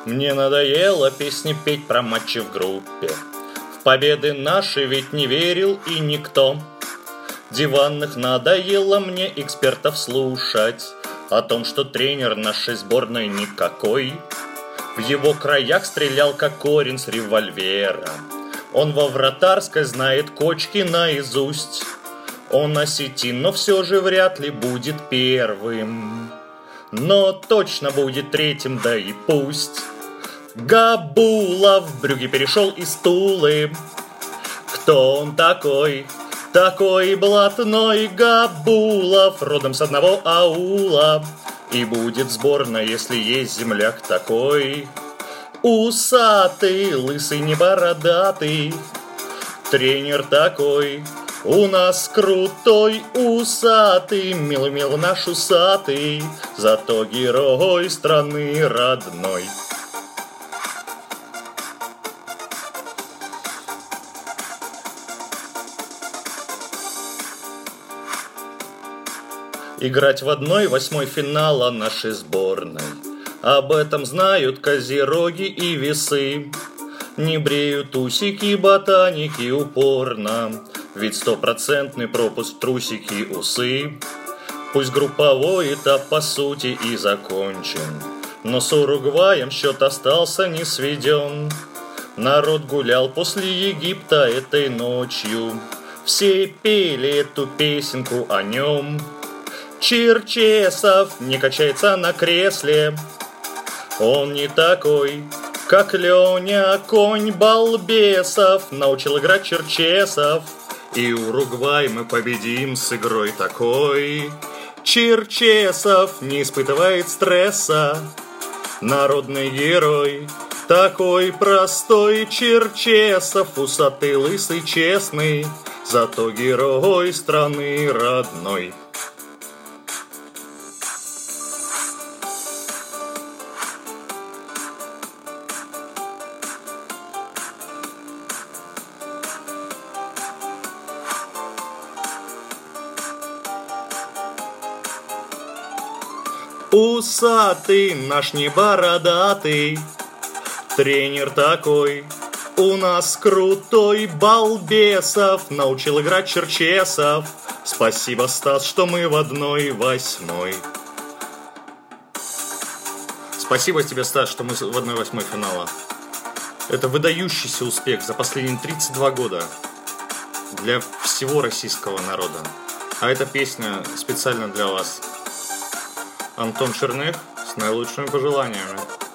Мне надоело песни петь про матчи в группе. В победы наши ведь не верил и никто. Диванных надоело мне экспертов слушать о том, что тренер нашей сборной никакой. В его краях стрелял как Корин с револьвера. Он во вратарской знает кочки наизусть. Он осетин, но все же вряд ли будет первым. Но точно будет третьим, да и пусть. Габулов в Брюгге перешел из Тулы. Кто он такой? Такой блатной Габулов, родом с одного аула. И будет сборная, если есть земляк такой. Усатый, лысый, не бородатый. Тренер такой у нас крутой, усатый, милый наш усатый, зато герой страны родной. Играть в 1/8 финала нашей сборной. Об этом знают козероги и весы. Не бреют усики ботаники упорно, ведь 100% пропуск трусики усы. Пусть групповой этап по сути и закончен, но с Уругваем счет остался не сведен. Народ гулял после Египта этой ночью. Все пели эту песенку о нем. Черчесов не качается на кресле. Он не такой, как Леня, конь балбесов. Научил играть Черчесов. И Уругвай мы победим с игрой такой. Черчесов не испытывает стресса. Народный герой, такой простой Черчесов. Усатый, лысый, честный, зато герой страны родной. Усатый, наш не бородатый, тренер такой у нас крутой, балбесов, научил играть Черчесов. Спасибо, Стас, что мы в 1/8. Спасибо тебе, Стас, что мы в 1/8 финала. Это выдающийся успех за последние 32 года для всего российского народа. А эта песня специально для вас. Антон Черных с наилучшими пожеланиями.